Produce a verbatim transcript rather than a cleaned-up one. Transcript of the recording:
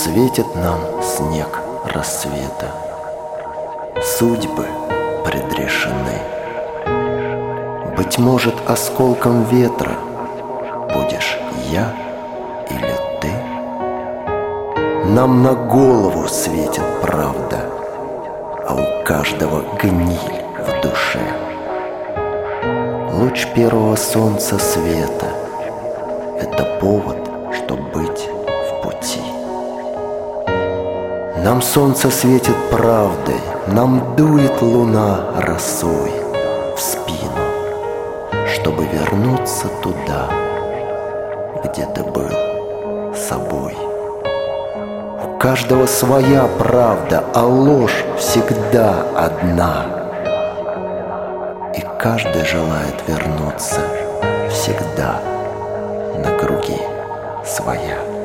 Светит нам снег рассвета, судьбы предрешены. Быть может, осколком ветра будешь я или ты. Нам на голову светит правда, а у каждого гниль в душе. Луч первого солнца света — это повод, чтоб быть в пути. Нам солнце светит правдой, нам дует луна росой в спину, чтобы вернуться туда, где ты был собой. У каждого своя правда, а ложь всегда одна. И каждый желает вернуться всегда на круги своя.